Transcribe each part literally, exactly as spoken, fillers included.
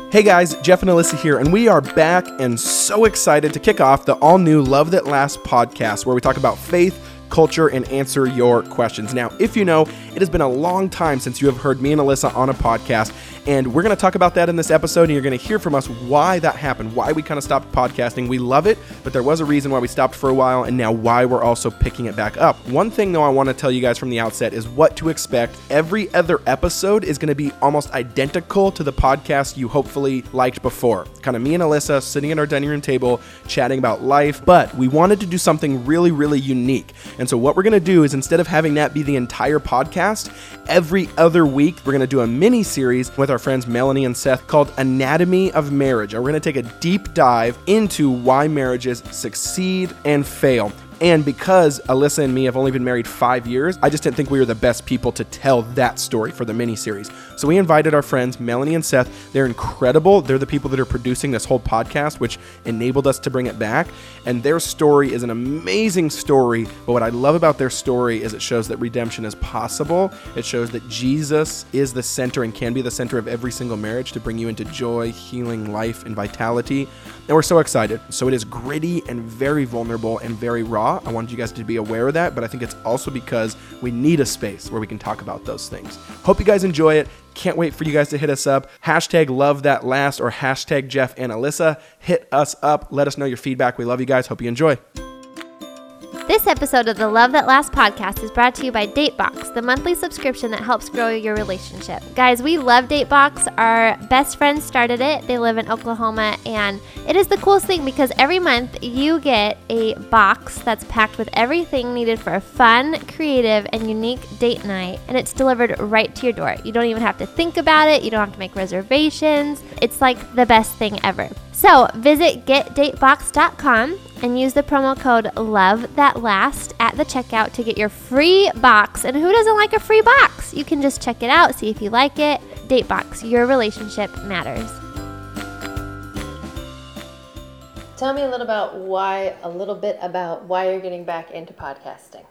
Hey guys, Jeff and Alyssa here, and we are back and so excited to kick off the all-new Love That Lasts podcast, where we talk about faith, culture, and answer your questions. Now, if you know, it has been a long time since you have heard me and Alyssa on a podcast, and we're going to talk about that in this episode, and you're going to hear from us why that happened, why we kind of stopped podcasting. We love it, but there was a reason why we stopped for a while, and now why we're also picking it back up. One thing, though, I want to tell you guys from the outset is what to expect. Every other episode is going to be almost identical to the podcast you hopefully liked before. Kind of me and Alyssa sitting at our dining room table, chatting about life, but we wanted to do something really, really unique. And so what we're going to do is, instead of having that be the entire podcast, every other week, we're going to do a mini series with our friends Melanie and Seth called Anatomy of Marriage. And we're going to take a deep dive into why marriages succeed and fail. And because Alyssa and me have only been married five years, I just didn't think we were the best people to tell that story for the mini-series. So we invited our friends, Melanie and Seth. They're incredible. They're the people that are producing this whole podcast, which enabled us to bring it back. And their story is an amazing story. But what I love about their story is it shows that redemption is possible. It shows that Jesus is the center and can be the center of every single marriage to bring you into joy, healing, life, and vitality. And we're so excited. So it is gritty and very vulnerable and very raw. I wanted you guys to be aware of that, but I think it's also because we need a space where we can talk about those things. Hope you guys enjoy it. Can't wait for you guys to hit us up. Hashtag love that last or hashtag Jeff and Alyssa. Hit us up. Let us know your feedback. We love you guys. Hope you enjoy. This episode of the Love That Lasts podcast is brought to you by DateBox, the monthly subscription that helps grow your relationship. Guys, we love DateBox. Our best friends started it. They live in Oklahoma, and it is the coolest thing because every month you get a box that's packed with everything needed for a fun, creative, and unique date night, and it's delivered right to your door. You don't even have to think about it. You don't have to make reservations. It's like the best thing ever. So visit get date box dot com and use the promo code LOVETHATLAST at the checkout to get your free box. And who doesn't like a free box? You can just check it out, see if you like it. DateBox, your relationship matters. Tell me a little about why, a little bit about why you're getting back into podcasting.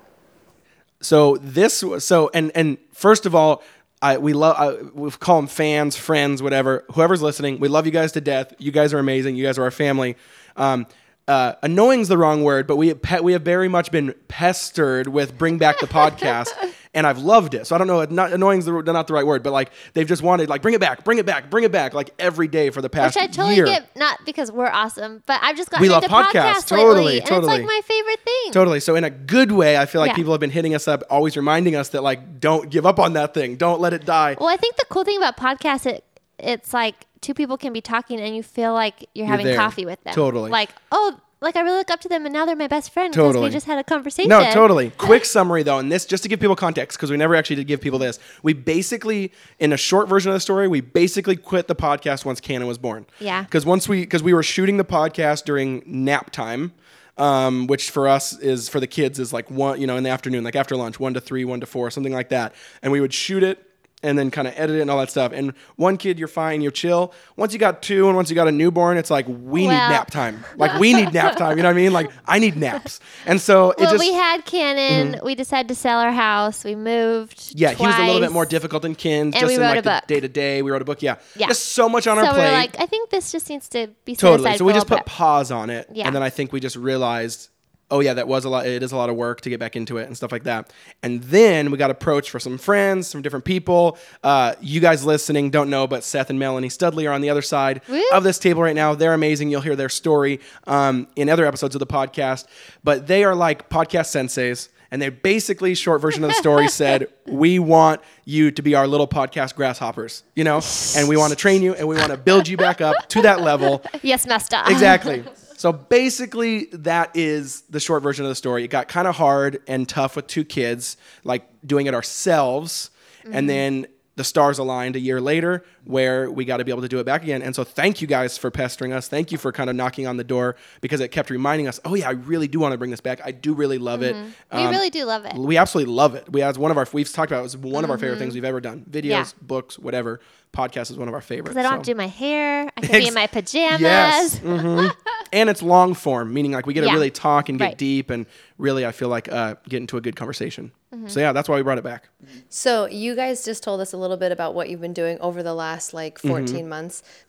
So this, so and and first of all, I, we love, we call them fans, friends, whatever, whoever's listening. We love you guys to death. You guys are amazing. You guys are our family. Um, uh, annoying's the wrong word, but we pe- we have very much been pestered with bring back the podcast, and I've loved it. So I don't know, not annoying's the, not the right word, but like they've just wanted like bring it back, bring it back, bring it back, like every day for the past year. Which I totally year. get, not because we're awesome, but I've just gotten We love into podcasts, podcasts totally, lately, totally. and it's like my favorite thing. Totally. So in a good way, I feel like Yeah. people have been hitting us up, always reminding us that like don't give up on that thing, don't let it die. Well, I think the cool thing about podcasts, it it's like two people can be talking and you feel like you're, You're having there. coffee with them. Totally. Like, oh, like I really look up to them and now they're my best friend because Totally. we just had a conversation. No, totally. Quick summary though, and this just to give people context because we never actually did give people this. We basically, in a short version of the story, we basically quit the podcast once Cannon was born. Yeah. Because once we, because we were shooting the podcast during nap time, um, which for us is for the kids is like one, you know, in the afternoon, like after lunch, one to three, one to four, something like that, and we would shoot it. And then kind of edit it and all that stuff. And one kid, you're fine, you're chill. Once you got two and once you got a newborn, it's like, we Well. need nap time. Like, we need nap time. You know what I mean? Like, I need naps. And so it Well, just... we had Cannon. Mm-hmm. We decided to sell our house. We moved Yeah, twice. he was a little bit more difficult than Ken. And just we in wrote like a the book. day-to-day. We wrote a book, yeah. Yeah. Just so much on so our plate. we're like, I think this just needs to be set Totally. aside So for we a just little put bit. pause on it. Yeah. And then I think we just realized... oh yeah, that was a lot. It is a lot of work to get back into it and stuff like that. And then we got approached for some friends, some different people. Uh, you guys listening don't know, but Seth and Melanie Studley are on the other side Woo. of this table right now. They're amazing. You'll hear their story um, in other episodes of the podcast. But they are like podcast senseis. And they basically, short version of the story said, we want you to be our little podcast grasshoppers, you know, and we want to train you and we want to build you back up to that level. Yes, master. Exactly. So basically, that is the short version of the story. It got kind of hard and tough with two kids, like doing it ourselves. Mm-hmm. And then the stars aligned a year later where we got to be able to do it back again. And so thank you guys for pestering us. Thank you for kind of knocking on the door because it kept reminding us, oh yeah, I really do want to bring this back. I do really love Mm-hmm. it. We Um, really do love it. We absolutely love it. We as one of our, we've talked about it, it's one Mm-hmm. of our favorite things we've ever done. Videos, Yeah. books, whatever. Podcast is one of our favorites. Because I don't so. have to do my hair. I can be in my pajamas. Yes. Mm-hmm. And it's long form, meaning like we get to Yeah. really talk and get Right. deep and really, I feel like, uh, get into a good conversation. Mm-hmm. So yeah, that's why we brought it back. So you guys just told us a little bit about what you've been doing over the last like fourteen Mm-hmm. months.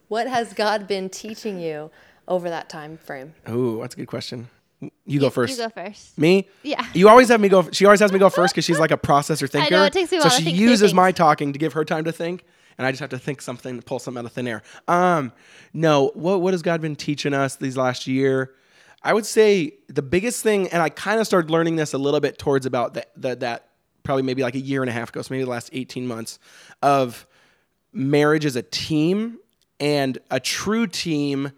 What has God been teaching you over that time frame? Ooh, that's a good question. You go first. You go first. Me? Yeah. You always have me go. She always has me go first because she's like a processor thinker. I know, it takes me a so while to she think through uses things. my talking to give her time to think, and I just have to think something to pull something out of thin air. Um, no, what what has God been teaching us these last year? I would say the biggest thing, and I kind of started learning this a little bit towards about that that that probably maybe like a year and a half ago, so maybe the last eighteen months of marriage as a team, and a true team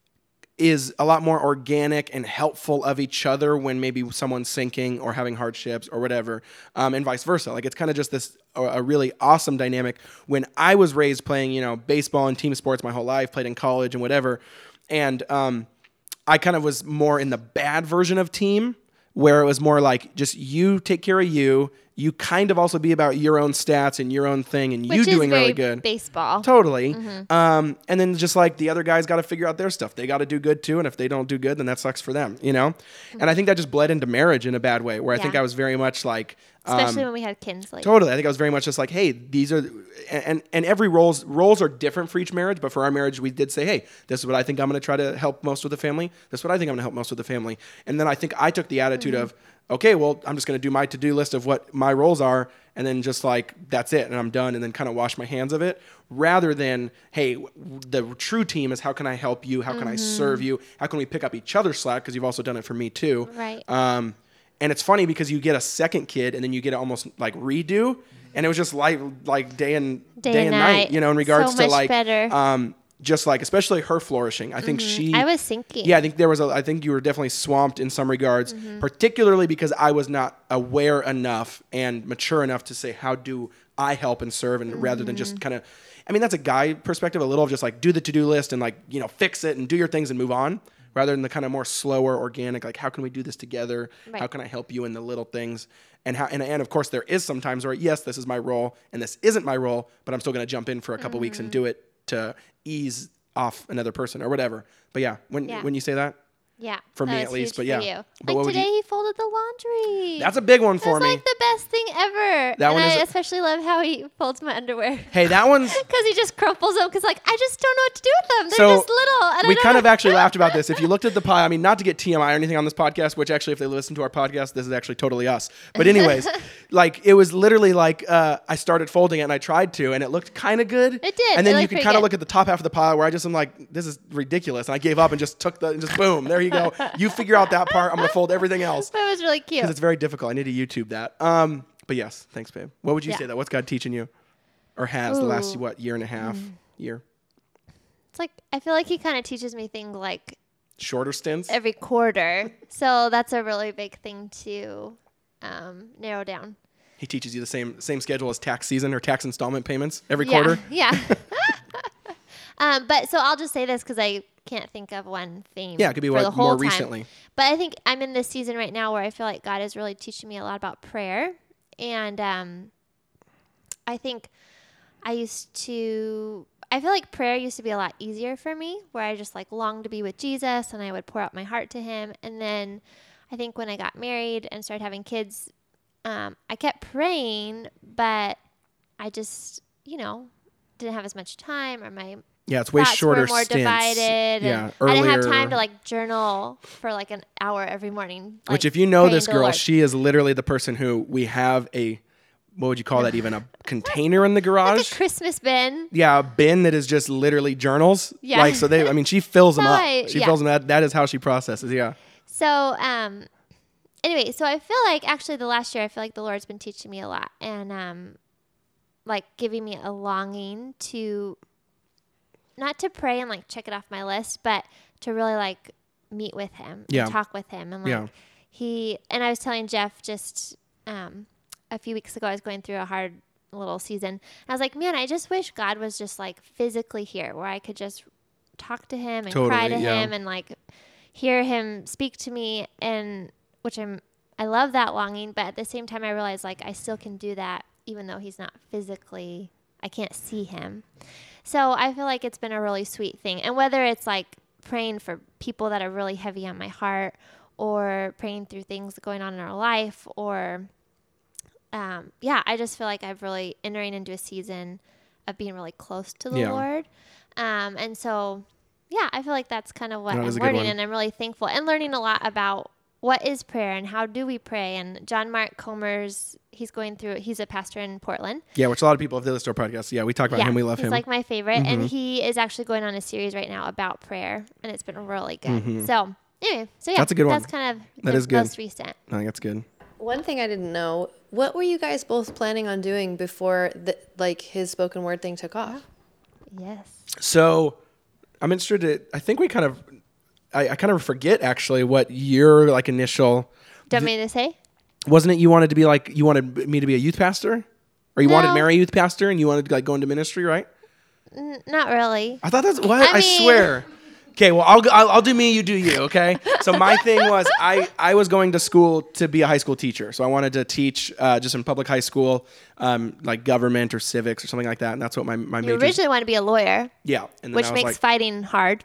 is a lot more organic and helpful of each other when maybe someone's sinking or having hardships or whatever, um, and vice versa. Like it's kind of just this a, a really awesome dynamic. When I was raised playing, you know, baseball and team sports my whole life, played in college and whatever, and um, I kind of was more in the bad version of team, where it was more like just you take care of you. You kind of also be about your own stats and your own thing, and Which you is doing very really good. Baseball. Totally. Mm-hmm. Um, and then just like the other guys got to figure out their stuff. They got to do good too. And if they don't do good, then that sucks for them, you know? Mm-hmm. And I think that just bled into marriage in a bad way, where Yeah. I think I was very much like, Especially um, when we had kids. Like, totally. I think I was very much just like, hey, these are, and, and every roles, roles are different for each marriage. But for our marriage, we did say, hey, this is what I think I'm going to try to help most with the family. This is what I think I'm going to help most with the family. And then I think I took the attitude mm-hmm. of, okay, well, I'm just going to do my to-do list of what my roles are, and then just like, that's it, and I'm done, and then kind of wash my hands of it, rather than, hey, the true team is how can I help you? How can mm-hmm. I serve you? How can we pick up each other's slack? Because you've also done it for me too. Right. Um, and it's funny because you get a second kid, and then you get it almost like redo, and it was just like like day and day, day and night. night, you know, in regards so to much like, better. um, just like, especially her flourishing. I think mm-hmm. she... I was sinking. Yeah, I think there was a... I think you were definitely swamped in some regards, mm-hmm. particularly because I was not aware enough and mature enough to say, how do I help and serve? And mm-hmm. rather than just kind of... I mean, that's a guy perspective, a little of just like, do the to-do list and like, you know, fix it and do your things and move on, rather than the kind of more slower, organic, like, how can we do this together? Right. How can I help you in the little things? And, how, and and of course, there is sometimes where, yes, this is my role and this isn't my role, but I'm still going to jump in for a couple mm-hmm. weeks and do it to ease off another person or whatever. But yeah, when yeah. when you say that, yeah, for that me at least. But yeah, you. but like today, you, he folded the laundry. That's a big one for That's me. Like the best thing ever. That and one I is especially love how he folds my underwear. Hey, that one's because he just crumples them. Because like I just don't know what to do with them. They're so just little. And we I don't kind know. of actually laughed about this. If you looked at the pile, I mean, not to get T M I or anything on this podcast, which actually, if they listen to our podcast, this is actually totally us. But anyways, like it was literally like uh, I started folding it and I tried to, and it looked kind of good. It did. And then it you could kind of look at the top half of the pile where I just am like, this is ridiculous, and I gave up and just took the and just boom, there you go. You figure out that part. I'm gonna fold everything else. That was really cute. Because it's very difficult. I need to YouTube that. Um, but yes, thanks, babe. What would you yeah. say though? What's God teaching you, or has Ooh. the last what year and a half mm. year? It's like I feel like he kind of teaches me things like shorter stints every quarter. So that's a really big thing to um, narrow down. He teaches you the same same schedule as tax season or tax installment payments every yeah. quarter. Yeah. um, but so I'll just say this because I can't think of one theme. Yeah, it could be for what, the whole more time. recently. But I think I'm in this season right now where I feel like God is really teaching me a lot about prayer. And um, I think I used to, I feel like prayer used to be a lot easier for me, where I just like longed to be with Jesus and I would pour out my heart to him. And then I think when I got married and started having kids, um, I kept praying, but I just, you know, didn't have as much time, or my Yeah, it's way thoughts shorter were more stints. divided. Yeah, and I didn't have earlier- time to like journal for like an hour every morning. Like, Which, if you know praying this to the girl, Lord. she is literally the person who we have a, what would you call that even, a container in the garage? Like a Christmas bin. Yeah, a bin that is just literally journals. Yeah. Like, so they, I mean, she fills them No, up. I- She yeah. fills them up. That is how she processes, yeah. So, um, anyway, so I feel like actually the last year, I feel like the Lord's been teaching me a lot, and um, like giving me a longing to, not to pray and like check it off my list, but to really like meet with him Yeah. and talk with him. And like Yeah. he, and I was telling Jeff just um, a few weeks ago, I was going through a hard little season. I was like, man, I just wish God was just like physically here, where I could just talk to him and Totally, cry to yeah. him and like hear him speak to me, and which I'm, I love that longing, but at the same time I realize like I still can do that even though he's not physically, I can't see him. So I feel like it's been a really sweet thing. And whether it's like praying for people that are really heavy on my heart, or praying through things going on in our life, or um, yeah, I just feel like I've really entering into a season of being really close to the Yeah. Lord. Um, and so, yeah, I feel like that's kind of what That I'm is a good learning, one. and I'm really thankful and learning a lot about what is prayer and how do we pray. And John Mark Comer's, he's going through, he's a pastor in Portland. Yeah, which a lot of people, if they listen to our podcast, yeah, we talk about yeah, him. We love he's him. like my favorite, Mm-hmm. and he is actually going on a series right now about prayer, and it's been really good. Mm-hmm. So anyway, so yeah, That's a good one. That's kind of That the is good. most recent. I think that's good. One thing I didn't know, what were you guys both planning on doing before the, like his spoken word thing took off? Yes. So I'm interested. I think we kind of, I, I kind of forget actually what your like initial, Do you want me to say? wasn't it you wanted to be like, you wanted me to be a youth pastor? Or you No. wanted to marry a youth pastor and you wanted to like go into ministry, right? N- not really. I thought that's what I I, mean- swear. Okay, well I'll, go, I'll I'll do me, you do you. Okay. So my thing was I I was going to school to be a high school teacher, so I wanted to teach uh, just in public high school, um, like government or civics or something like that, and that's what my my You major. originally wanted to be a lawyer, Yeah, and then which I was makes like, fighting hard.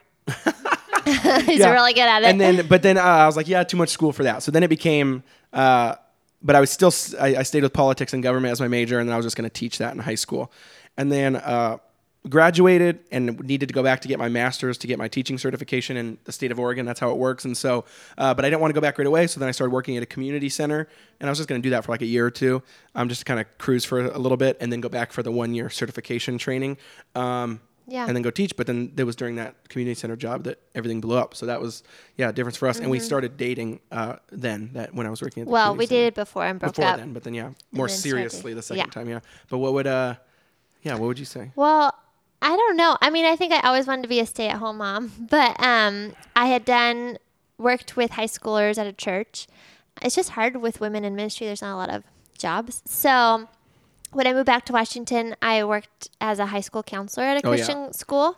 He's Yeah. really good at it. And then, but then uh, I was like, yeah, too much school for that. So then it became, uh, but I was still, s- I, I stayed with politics and government as my major, and then I was just going to teach that in high school. And then uh, graduated and needed to go back to get my master's to get my teaching certification in the state of Oregon. That's how it works. And so, uh, but I didn't want to go back right away. So then I started working at a community center, and I was just going to do that for like a year or two, um, just to kind of cruise for a little bit, and then go back for the one year certification training. Um, Yeah. And then go teach. But then it was during that community center job that everything blew up. So that was, yeah, a difference for us. And we started dating uh, then, that when I was working at the well, we community center. dated before and broke Before up. then, but then, yeah, more then started- seriously the second yeah. time, yeah. But what would, uh, yeah, what would you say? Well, I don't know. I mean, I think I always wanted to be a stay-at-home mom, but um, I had done worked with high schoolers at a church. It's just hard with women in ministry. There's not a lot of jobs. So when I moved back to Washington, I worked as a high school counselor at a Oh, yeah. Christian school,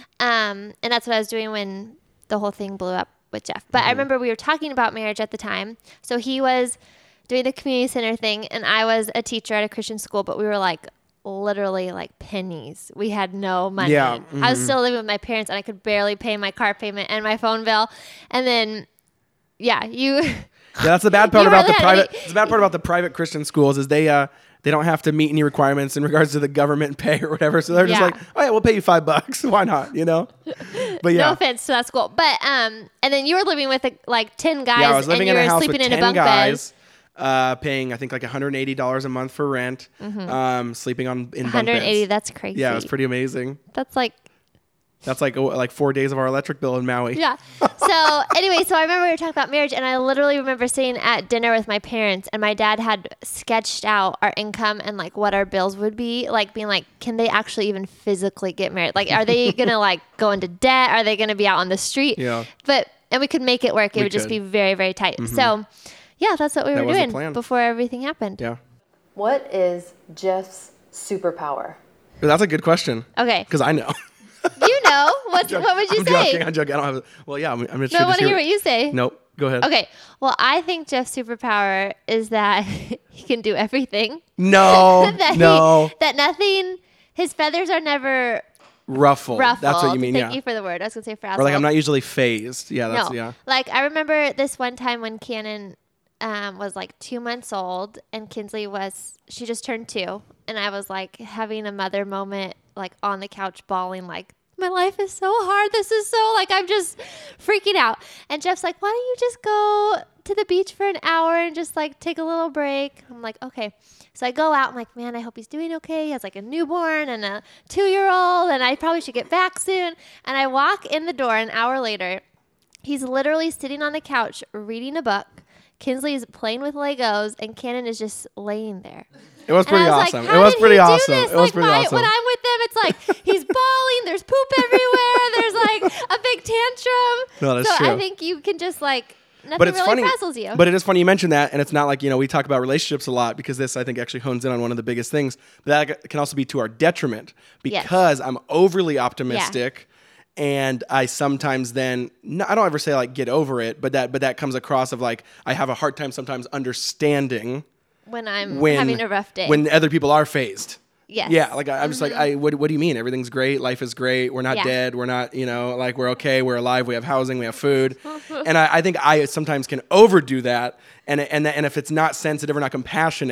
um, and that's what I was doing when the whole thing blew up with Jeff. But I remember we were talking about marriage at the time. So he was doing the community center thing, and I was a teacher at a Christian school, but we were like literally like pennies. We had no money. Yeah, I was still living with my parents, and I could barely pay my car payment and my phone bill. And then, yeah, you. Yeah, that's the bad part You about the really had private. any- It's the bad part about the private Christian schools is they uh they don't have to meet any requirements in regards to the government pay or whatever. So they're just Yeah. like, oh yeah, we'll pay you five bucks. Why not? You know. But yeah, No offense to that school, but um, and then you were living with like ten guys, yeah, I was living and in you a were house sleeping with in a ten bunk bed. guys, uh, paying I think like one hundred eighty dollars a month for rent, um, sleeping on in bunk one hundred eighty. beds. That's crazy. Yeah, it was pretty amazing. That's like. That's like oh, like four days of our electric bill in Maui. Yeah. So anyway, so I remember we were talking about marriage, and I literally remember sitting at dinner with my parents, and my dad had sketched out our income and like what our bills would be, like being like, can they actually even physically get married? Like, are they gonna like go into debt? Are they gonna be out on the street? Yeah. But and we could make it work. It We would just could. Mm-hmm. be very very tight. So yeah, that's what we That were was the doing plan. before everything happened. Yeah. What is Jeff's superpower? That's a good question Okay. because I know. You know what? What would you I'm say? joking. I'm joking. I don't have. A, well, yeah. I'm, I'm just. No, I want to hear what you say. Nope. Go ahead. Okay. Well, I think Jeff's superpower is that he can do everything. No. that no. He, that nothing. His feathers are never Ruffled. ruffled. That's what you mean. Thank yeah. you for the word. I was gonna say frazzled. Or like I'm not usually phased. Yeah. That's no. yeah. Like I remember this one time when Cannon um, was like two months old, and Kinsley was she just turned two, and I was like having a mother moment, like on the couch bawling, like. My life is so hard. This is so like I'm just freaking out. And Jeff's like, why don't you just go to the beach for an hour and just like take a little break? I'm like, okay. So I go out. I'm like, man, I hope he's doing okay. He has like a newborn and a two-year-old, and I probably should get back soon. And I walk in the door an hour later. He's literally sitting on the couch reading a book. Kinsley's playing with Legos, and Cannon is just laying there. It was pretty And I was awesome. Like, it How was did pretty he do awesome. this? It was like pretty my, awesome. When I'm with them, it's like he's bawling. There's poop everywhere. There's like a big tantrum. No, that's so true. I think you can just like nothing But it's really funny. frazzles you. But it is funny you mentioned that, and it's not like you know we talk about relationships a lot because this I think actually hones in on one of the biggest things. But that can also be to our detriment because I'm overly optimistic. And I sometimes then no, I don't ever say like get over it, but that but that comes across of like I have a hard time sometimes understanding when I'm when having a rough day. when other people are phased. yes. Yeah, like I, I'm just like I what what do you mean? Everything's great, life is great, we're not Yeah. dead, we're not you know like we're okay, we're alive, we have housing, we have food, and I, I think I sometimes can overdo that, and and and if it's not sensitive or not compassionate,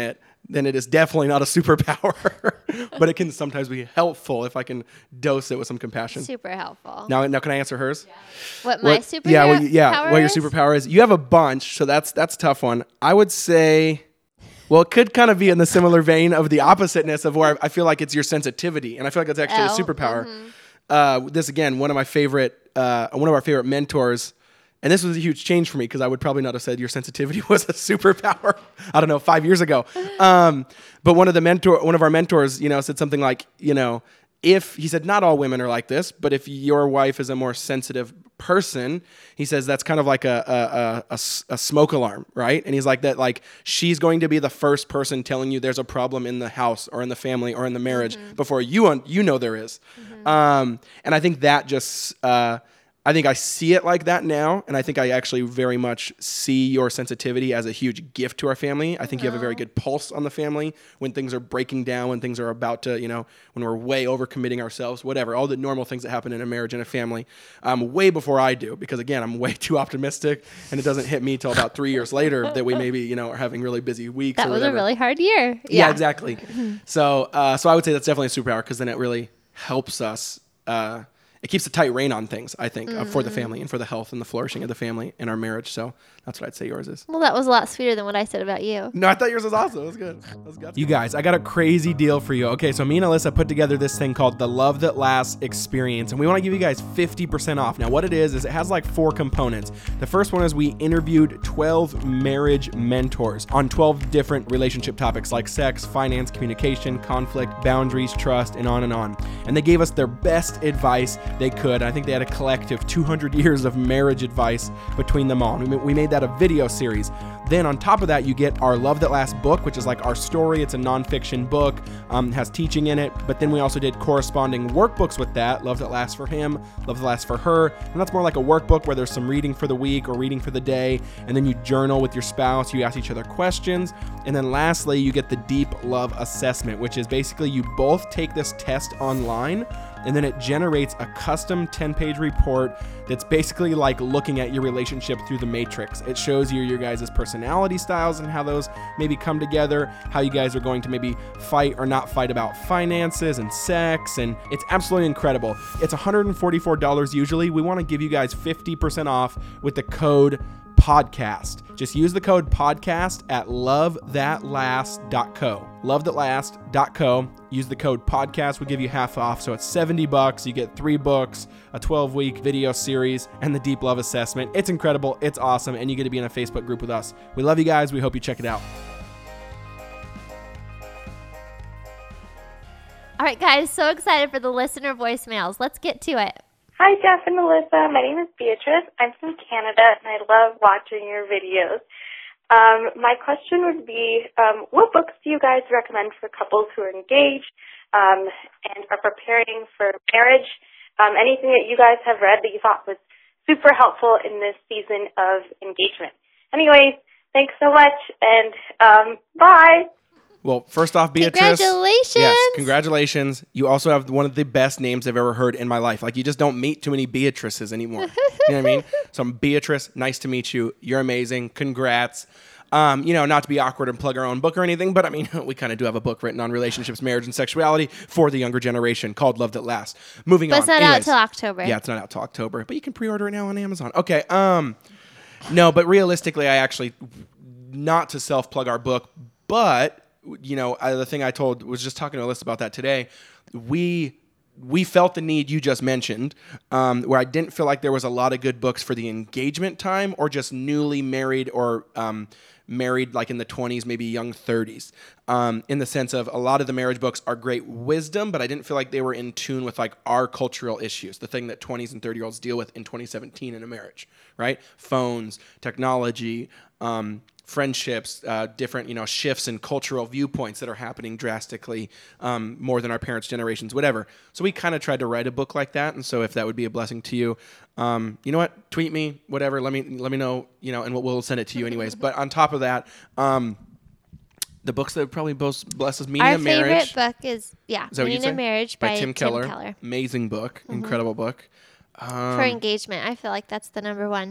then it is definitely not a superpower. But it can sometimes be helpful if I can dose it with some compassion. Super helpful. Now, now can I answer hers? Yeah. What my what, superpower yeah, well, yeah, what your is? superpower is? You have a bunch, so that's that's a tough one. I would say, well, it could kind of be in the similar vein of the oppositeness of where I feel like it's your sensitivity, and I feel like that's actually oh, a superpower. Mm-hmm. Uh, this again, one of my favorite, uh, one of our favorite mentors. And this was a huge change for me because I would probably not have said your sensitivity was a superpower. I don't know, five years ago. Um, but one of the mentor, one of our mentors, you know, said something like, you know, if he said not all women are like this, but if your wife is a more sensitive person, he says that's kind of like a a, a, a smoke alarm, right? And he's like that, like she's going to be the first person telling you there's a problem in the house or in the family or in the marriage mm-hmm. before you un- you know there is. Mm-hmm. Um, and I think that just. Uh, I think I see it like that now, and I think I actually very much see your sensitivity as a huge gift to our family. I think you have a very good pulse on the family when things are breaking down, when things are about to, you know, when we're way overcommitting ourselves, whatever, all the normal things that happen in a marriage and a family, um, way before I do, because again, I'm way too optimistic, and it doesn't hit me till about three years later that we maybe, you know, are having really busy weeks. That or was whatever. a really hard year. Yeah, Yeah, exactly. so, uh, so I would say that's definitely a superpower because then it really helps us. Uh, It keeps a tight rein on things, I think, mm. uh, for the family and for the health and the flourishing of the family and our marriage. So that's what I'd say yours is. Well, that was a lot sweeter than what I said about you. No, I thought yours was awesome. It was good. That was good. You guys, I got a crazy deal for you. Okay, so me and Alyssa put together this thing called the Love That Lasts Experience, and we want to give you guys fifty percent off. Now, what it is, is it has like four components. The first one is we interviewed twelve marriage mentors on twelve different relationship topics like sex, finance, communication, conflict, boundaries, trust, and on and on. And they gave us their best advice they could. I think they had a collective two hundred years of marriage advice between them all. And we made that a video series. Then on top of that, you get our Love That Lasts book, which is like our story. It's a nonfiction book, um, has teaching in it. But then we also did corresponding workbooks with that. Love That Lasts for him, Love That Lasts for her. And that's more like a workbook where there's some reading for the week or reading for the day. And then you journal with your spouse. You ask each other questions. And then lastly, you get the Deep Love Assessment, which is basically you both take this test online, and then it generates a custom ten-page report that's basically like looking at your relationship through the matrix. It shows you your guys' personality styles and how those maybe come together, how you guys are going to maybe fight or not fight about finances and sex, and it's absolutely incredible. It's one hundred forty-four dollars usually. We want to give you guys fifty percent off with the code podcast. Just use the code podcast at love that last dot co. love that last dot co. Use the code podcast. We'll give you half off. So it's seventy bucks. You get three books, a twelve week video series, and the Deep Love Assessment. It's incredible. It's awesome. And you get to be in a Facebook group with us. We love you guys. We hope you check it out. All right, guys, so excited for the listener voicemails. Let's get to it. Hi, Jeff and Melissa. My name is Beatrice. I'm from Canada, and I love watching your videos. Um, my question would be, um, what books do you guys recommend for couples who are engaged um, and are preparing for marriage? Um, anything that you guys have read that you thought was super helpful in this season of engagement? Anyways, thanks so much, and um, bye. Well, first off, Beatrice. Congratulations. Yes, congratulations. You also have one of the best names I've ever heard in my life. Like, you just don't meet too many Beatrices anymore. You know what I mean? So I'm Beatrice. Nice to meet you. You're amazing. Congrats. Um, you know, not to be awkward and plug our own book or anything, but I mean, we kind of do have a book written on relationships, marriage, and sexuality for the younger generation called Love That Lasts. Moving but on. But it's not Anyways, out till October. Yeah, it's not out till October, but you can pre-order it now on Amazon. Okay. Um, no, but realistically, I actually, not to self-plug our book, but you know, I, the thing I told was just talking to Alyssa about that today. We we felt the need you just mentioned, um, where I didn't feel like there was a lot of good books for the engagement time or just newly married or um, married like in the twenties, maybe young thirties. Um, in the sense of a lot of the marriage books are great wisdom, but I didn't feel like they were in tune with like our cultural issues, the thing that twenties and thirty-year-olds deal with in twenty seventeen in a marriage, right? Phones, technology, um, friendships, uh, different, you know, shifts in cultural viewpoints that are happening drastically um, more than our parents' generations, whatever. So we kind of tried to write a book like that. And so if that would be a blessing to you, um, you know what, tweet me, whatever, let me, let me know, you know, and we'll, we'll send it to you anyways. But on top of that, um, the books that probably most blesses Meaning Our of Marriage. favorite book is, yeah, is that Meaning of Marriage by, by Tim, Tim Keller. Keller. Amazing book, mm-hmm. Incredible book. Um, For engagement, I feel like that's the number one.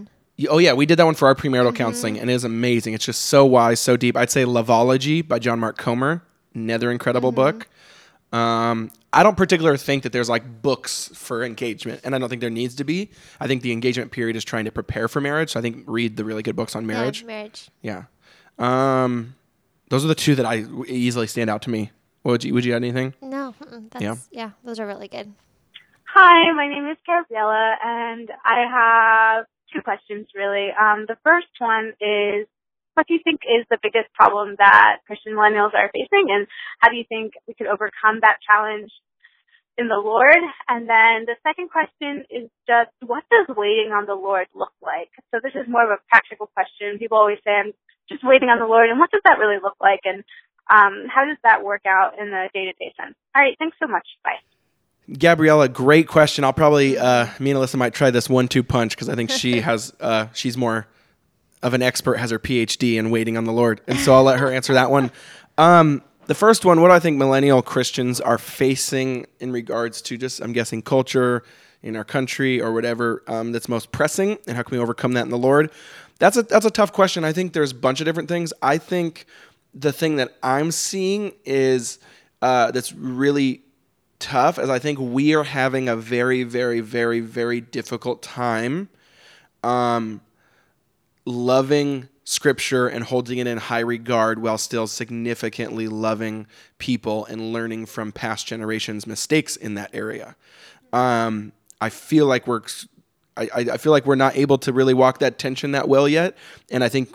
Oh, yeah. We did that one for our premarital mm-hmm. counseling, and it is amazing. It's just so wise, so deep. I'd say Loveology by John Mark Comer, another incredible mm-hmm. book. Um, I don't particularly think that there's like books for engagement, and I don't think there needs to be. I think the engagement period is trying to prepare for marriage. So I think read the really good books on marriage. Yeah, marriage. Yeah. Um, those are the two that I easily stand out to me. Would you, would you add anything? No. That's, yeah. Yeah. Those are really good. Hi, my name is Gabriella, and I have two questions really. Um, the first one is, what do you think is the biggest problem that Christian millennials are facing, and how do you think we could overcome that challenge in the Lord? And then the second question is just, what does waiting on the Lord look like? So this is more of a practical question. People always say, I'm just waiting on the Lord, and what does that really look like? And um, how does that work out in the day-to-day sense? All right, thanks so much. Bye. Gabriella, great question. I'll probably, uh, me and Alyssa might try this one two punch because I think she has, uh, she's more of an expert, has her P H D in waiting on the Lord. And so I'll let her answer that one. Um, the first one, what do I think millennial Christians are facing in regards to just, I'm guessing, culture in our country or whatever um, that's most pressing, and how can we overcome that in the Lord? That's a, that's a tough question. I think there's a bunch of different things. I think the thing that I'm seeing is uh, that's really tough is I think we are having a very, very, very, very difficult time um, loving Scripture and holding it in high regard while still significantly loving people and learning from past generations' mistakes in that area. Um, I feel like we're, I, I feel like we're not able to really walk that tension that well yet, and I think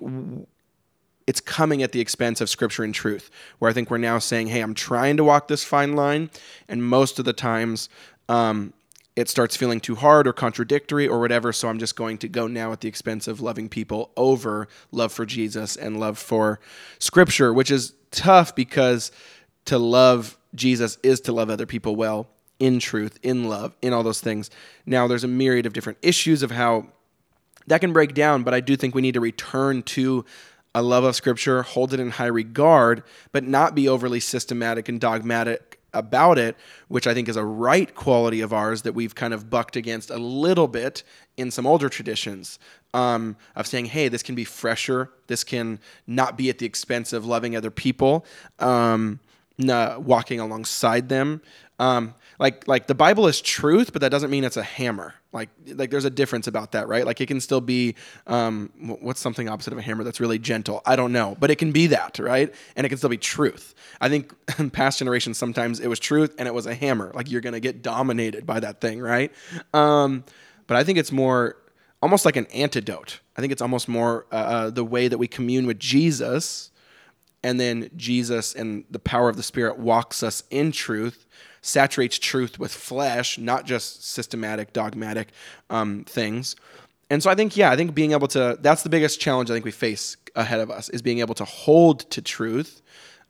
it's coming at the expense of Scripture and truth, where I think we're now saying, hey, I'm trying to walk this fine line, and most of the times um, it starts feeling too hard or contradictory or whatever, so I'm just going to go now at the expense of loving people over love for Jesus and love for Scripture, which is tough because to love Jesus is to love other people well, in truth, in love, in all those things. Now, there's a myriad of different issues of how that can break down, but I do think we need to return to a love of Scripture, hold it in high regard, but not be overly systematic and dogmatic about it, which I think is a right quality of ours that we've kind of bucked against a little bit in some older traditions um, of saying, hey, this can be fresher. This can not be at the expense of loving other people, um, nah, walking alongside them. Um, like, like the Bible is truth, but that doesn't mean it's a hammer. Like, like there's a difference about that, right? Like it can still be, um, what's something opposite of a hammer that's really gentle? I don't know, but it can be that, right? And it can still be truth. I think in past generations, sometimes it was truth and it was a hammer. Like you're going to get dominated by that thing, right? Um, but I think it's more almost like an antidote. I think it's almost more uh, the way that we commune with Jesus, and then Jesus and the power of the Spirit walks us in truth, saturates truth with flesh, not just systematic, dogmatic um, things. And so I think, yeah, I think being able to, that's the biggest challenge I think we face ahead of us, is being able to hold to truth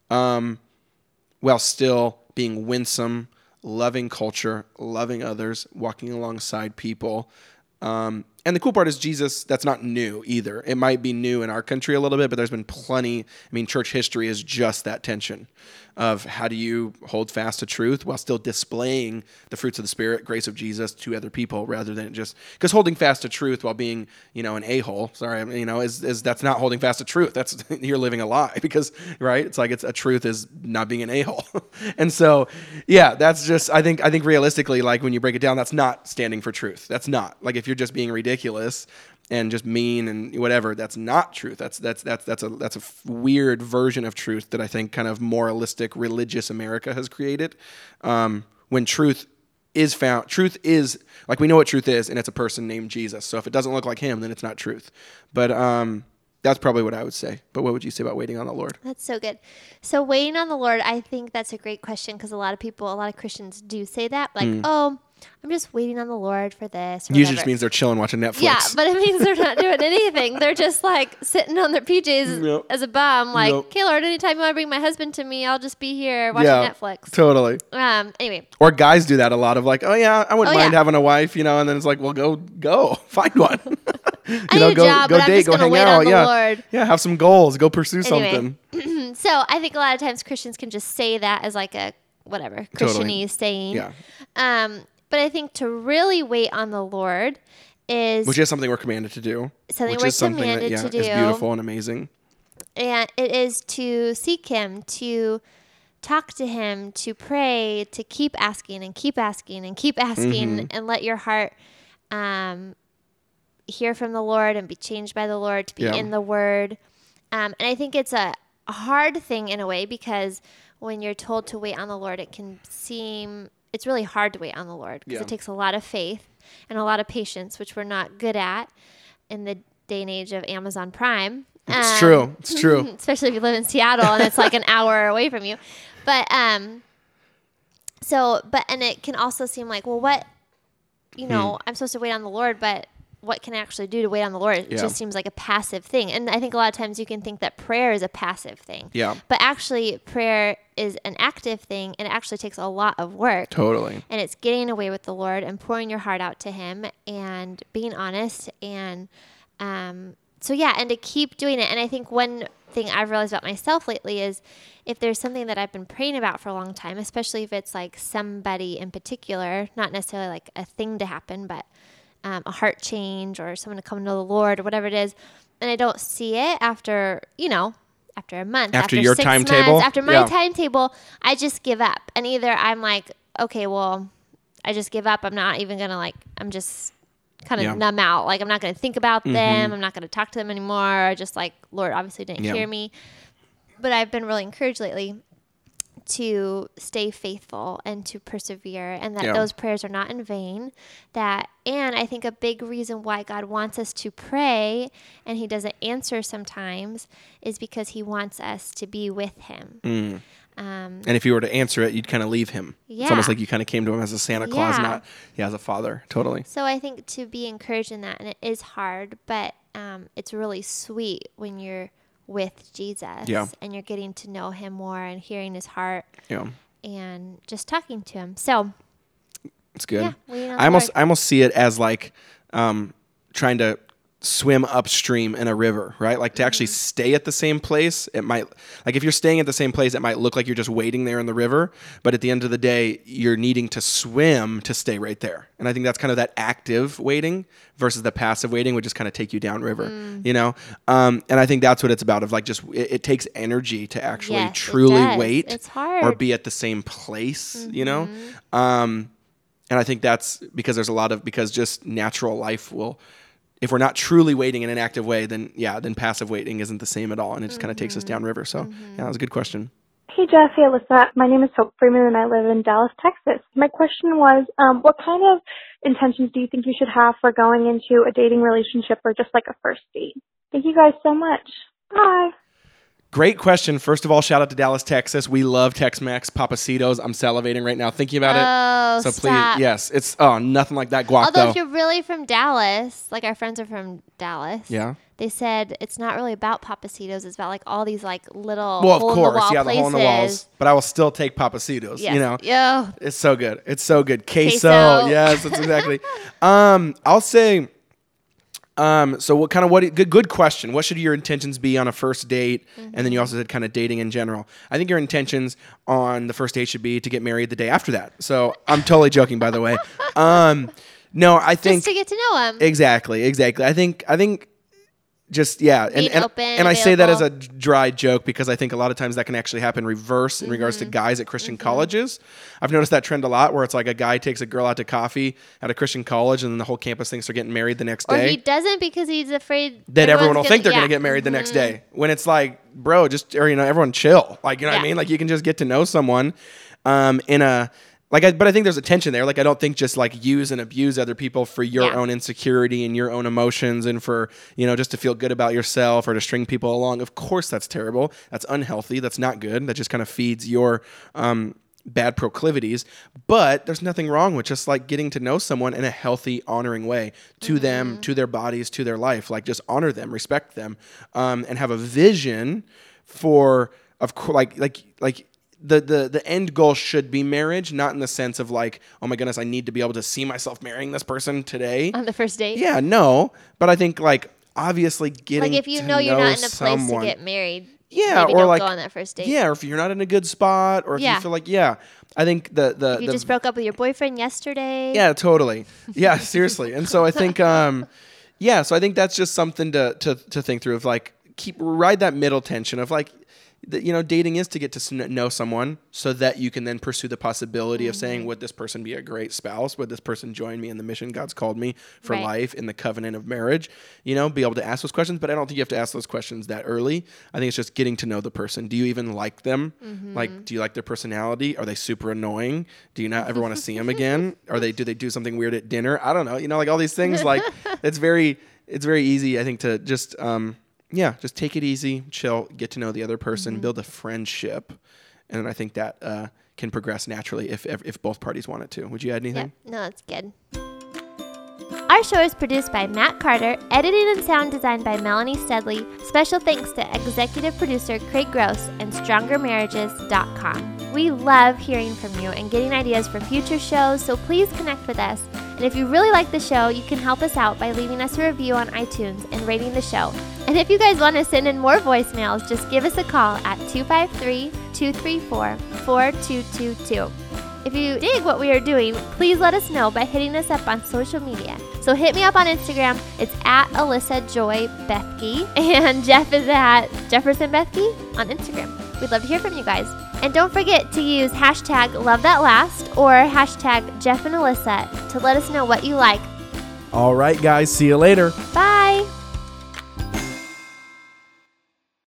um, while still being winsome, loving culture, loving others, walking alongside people. Um, and the cool part is Jesus, that's not new either. It might be new in our country a little bit, but there's been plenty. I mean, church history is just that tension of how do you hold fast to truth while still displaying the fruits of the Spirit, grace of Jesus to other people, rather than just, because holding fast to truth while being, you know, an a-hole, sorry, you know, is, is that's not holding fast to truth. That's, you're living a lie because, right? It's like, it's a truth is not being an a-hole. And so, yeah, that's just, I think, I think realistically, like when you break it down, that's not standing for truth. That's not, like if you're just being ridiculous and just mean and whatever, that's not truth. That's that's that's that's a that's a f- weird version of truth that I think kind of moralistic religious America has created. Um, when truth is found, truth is like we know what truth is, and it's a person named Jesus. So if it doesn't look like him, then it's not truth. But um, that's probably what I would say. But what would you say about waiting on the Lord? That's so good. So waiting on the Lord, I think that's a great question, because a lot of people, a lot of Christians do say that, like, mm. oh, I'm just waiting on the Lord for this. Usually just means they're chilling watching Netflix. Yeah, but it means they're not doing anything. They're just like sitting on their P Js nope. as a bum, like, nope. okay, Lord, anytime you want to bring my husband to me, I'll just be here watching yeah, Netflix. Totally. Um. Anyway. Or guys do that a lot of like, oh yeah, I wouldn't oh, mind yeah. having a wife, you know, and then it's like, well, go, go, find one. you I know, need go, a job, go but date, I'm just go hang wait out. on the yeah. Lord. Yeah, have some goals, go pursue anyway. something. So I think a lot of times Christians can just say that as like a whatever Christian-y totally. saying. Yeah. Um. But I think to really wait on the Lord is which is something we're commanded to do. something which we're is something commanded that, yeah, to do. is beautiful and amazing. And it is to seek him, to talk to him, to pray, to keep asking and keep asking and keep asking Mm-hmm. and let your heart um, hear from the Lord and be changed by the Lord, to be Yeah. in the Word. Um, and I think it's a hard thing in a way, because when you're told to wait on the Lord, it can seem, it's really hard to wait on the Lord, because Yeah. it takes a lot of faith and a lot of patience, which we're not good at in the day and age of Amazon Prime. It's Um, true. It's true. Especially if you live in Seattle and it's like an hour away from you. But, um, so, but, and it can also seem like, well, what, you know, Hmm. I'm supposed to wait on the Lord, but what can I actually do to wait on the Lord? It Yeah. just seems like a passive thing. And I think a lot of times you can think that prayer is a passive thing. Yeah. But actually, prayer is an active thing, and it actually takes a lot of work. Totally. And it's getting away with the Lord and pouring your heart out to him and being honest. And um, so, yeah, and to keep doing it. And I think one thing I've realized about myself lately is if there's something that I've been praying about for a long time, especially if it's like somebody in particular, not necessarily like a thing to happen, but um, a heart change or someone to come to know the Lord or whatever it is, and I don't see it after, you know, after a month, After after your six timetable? months, after my Yeah. timetable, I just give up. And either I'm like, okay, well, I just give up. I'm not even going to like, I'm just kind of Yeah. numb out. Like, I'm not going to think about them. I'm not going to talk to them anymore. Just like, Lord obviously didn't Yeah. hear me. But I've been really encouraged lately to stay faithful and to persevere, and that Yeah. those prayers are not in vain. That, and I think a big reason why God wants us to pray and he doesn't answer sometimes is because he wants us to be with him. Mm. Um, And if you were to answer it, you'd kind of leave him. It's Yeah. almost like you kind of came to him as a Santa Claus, Yeah. not yeah, as a father. Totally. so I think to be encouraged in that, and it is hard, but um, it's really sweet when you're with Jesus Yeah. and you're getting to know him more and hearing his heart Yeah. and just talking to him. So It's good. Yeah, waiting on I the almost Lord. I almost see it as like um, trying to swim upstream in a river, right? Like to actually Mm-hmm. stay at the same place. It might, like if you're staying at the same place, it might look like you're just waiting there in the river. But at the end of the day, you're needing to swim to stay right there. And I think that's kind of that active waiting versus the passive waiting, would just kind of take you downriver, Mm. you know? Um, and I think that's what it's about, of like just, it, it takes energy to actually Yes, it truly does. wait It's hard. or be at the same place, you know? Mm-hmm. Um, and I think that's because there's a lot of, because just natural life will, if we're not truly waiting in an active way, then yeah, then passive waiting isn't the same at all. And it just kind of takes us Mm-hmm. downriver. So yeah, that was a good question. Hey, Jeff. Hey, Alyssa. My name is Hope Freeman, and I live in Dallas, Texas. My question was, um, what kind of intentions do you think you should have for going into a dating relationship or just like a first date? Thank you guys so much. Bye. Great question. First of all, shout out to Dallas, Texas. We love Tex-Mex, Papacitos. I'm salivating right now thinking about Oh, it. So stop. please, yes, it's oh nothing like that guac Although though. if you're really from Dallas, like our friends are from Dallas, Yeah. they said it's not really about Papacitos. It's about like all these like little Well, of hole in course, the wall yeah, the places. hole in the walls. But I will still take Papacitos. Yes. You know, Yeah. it's so good. It's so good. Queso. Queso. Yes, that's exactly. um, I'll say. Um, so what kind of what good good question. What should your intentions be on a first date? And then you also said kind of dating in general. I think your intentions on the first date should be to get married the day after that. So I'm totally joking, by the way. Um, no, I think Just to get to know him. exactly, exactly. I think I think just yeah, and Being and, open, and I say that as a available. dry joke because I think a lot of times that can actually happen reverse in regards to Mm-hmm. guys at Christian colleges. I've noticed that trend a lot where it's like a guy takes a girl out to coffee at a Christian college and then the whole campus thinks they're getting married the next Or day. he doesn't because he's afraid that everyone will everyone's think they're yeah. going to get married the next Mhm. day. When it's like, bro, just, or, you know, everyone chill. Like, you know what I Yeah. mean? Like, you can just get to know someone um, in a, like, I, but I think there's a tension there. Like, I don't think just like use and abuse other people for your Yeah. own insecurity and your own emotions and for, you know, just to feel good about yourself or to string people along. Of course, that's terrible. That's unhealthy. That's not good. That just kind of feeds your, um, bad proclivities, but there's nothing wrong with just like getting to know someone in a healthy, honoring way to Mm-hmm. them, to their bodies, to their life. Like just honor them, respect them, um, and have a vision for of course, like like like the the the end goal should be marriage, not in the sense of like, oh my goodness, I need to be able to see myself marrying this person today. on the first date. Yeah, no, but I think like obviously getting Like if you to know you're not in a place someone, to get married, Yeah, maybe or don't like go on that first date. Yeah, or if you're not in a good spot, or if Yeah. you feel like yeah, I think the the If you the, just broke up with your boyfriend yesterday. yeah, totally. Yeah, seriously. And so I think um yeah, so I think that's just something to to to think through of like keep ride that middle tension of like the, you know, dating is to get to s- know someone so that you can then pursue the possibility mm-hmm. of saying, would this person be a great spouse? Would this person join me in the mission God's called me for right. life in the covenant of marriage? You know, be able to ask those questions, but I don't think you have to ask those questions that early. I think it's just getting to know the person. Do you even like them? Mm-hmm. Like, do you like their personality? Are they super annoying? Do you not ever want to see them again? Are they, do they do something weird at dinner? I don't know. You know, like all these things, like it's very, it's very easy, I think, to just, um, yeah, just take it easy, chill, get to know the other person, mm-hmm. build a friendship, and I think that uh, can progress naturally if, if if both parties want it to. Would you add anything? Yep. No, that's good. Our show is produced by Matt Carter, edited and sound designed by Melanie Studley. Special thanks to executive producer Craig Gross and stronger marriages dot com. We love hearing from you and getting ideas for future shows, so please connect with us. And if you really like the show, you can help us out by leaving us a review on iTunes and rating the show. And if you guys want to send in more voicemails, just give us a call at two five three, two three four, four two two two. If you dig what we are doing, please let us know by hitting us up on social media. So hit me up on Instagram. It's at Alyssa Joy Bethke, and Jeff is at Jefferson Bethke on Instagram. We'd love to hear from you guys. And don't forget to use hashtag LoveThatLast or hashtag Jeff and Alyssa to let us know what you like. All right, guys. See you later. Bye.